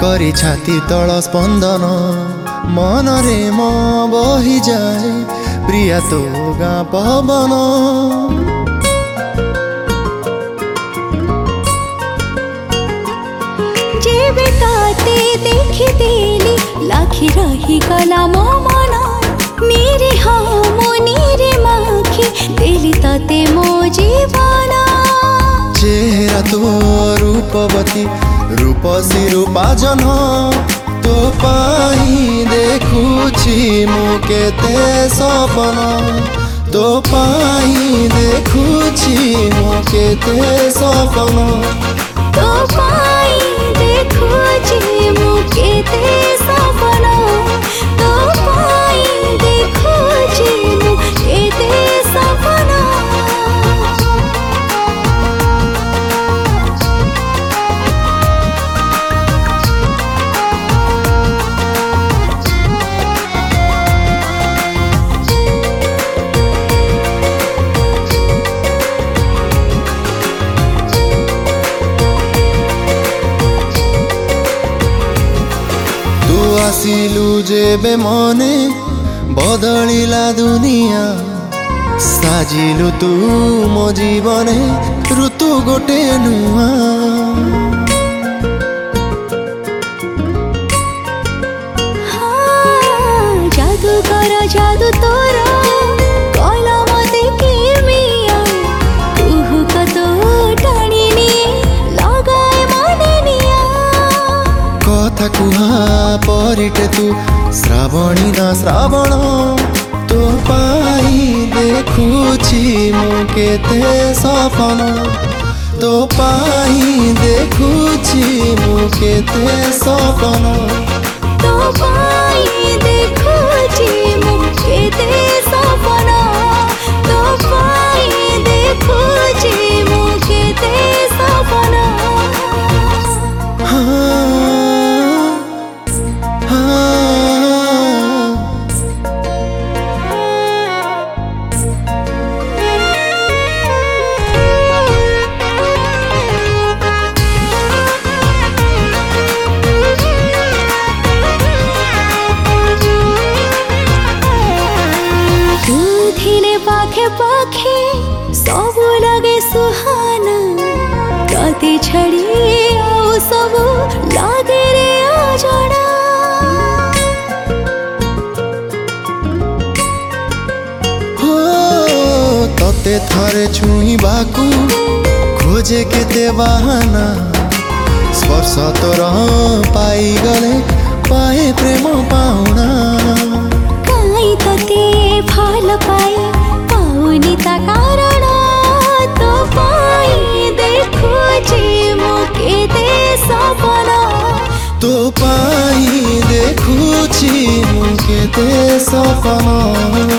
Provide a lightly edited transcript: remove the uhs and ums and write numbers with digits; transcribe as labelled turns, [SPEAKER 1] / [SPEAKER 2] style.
[SPEAKER 1] करी छाती तल स्पंदन मन रे म बही जाए प्रिया तो गाँ पवन
[SPEAKER 2] जेबे ताते देखी देली लाखी रही गला मो मन मेरे हामो नीरे माखी देली ताते मो जीवन
[SPEAKER 1] चेहरा तो रूपवती रूपसी रूपाजन तो पाई देखुछि मु केते सपन तो पाई देखुछि मु केते सपन
[SPEAKER 2] तो पाई देखुछि मु केते सपन तो पाई देखुछि मु केते सपन
[SPEAKER 1] आसिलु जेबे मने बदलिला दुनिया साजिलु तू मो जीवने ऋतु गोटे नुआ
[SPEAKER 2] जादू कर जादू तोरा कला मते किमिया तू कतो टाणिनी लगाए मननिया
[SPEAKER 1] कथा कुहा परिटे तू श्रावणी ना श्रावण तो पाई देखुछि मु केते सपन तो पाई देखुछि मु केते सपन
[SPEAKER 2] तो पाई देखुछि मु केते सपन तो पाई देखुछि मु केते सपन पाखे पाखे सब लगे सुहाना कति छड़ी आउ सब लागे रे अजଣା
[SPEAKER 1] हो तते थरे छुईबाकू खोजे केते बहाना स्पर्श तोर पाई गले पाए प्रेम पाउना
[SPEAKER 2] काई तते फल पाई पाउनी ता कारण तो पाई देखुछि मु केते सपन
[SPEAKER 1] तो पाई देखुछि मु केते सपन।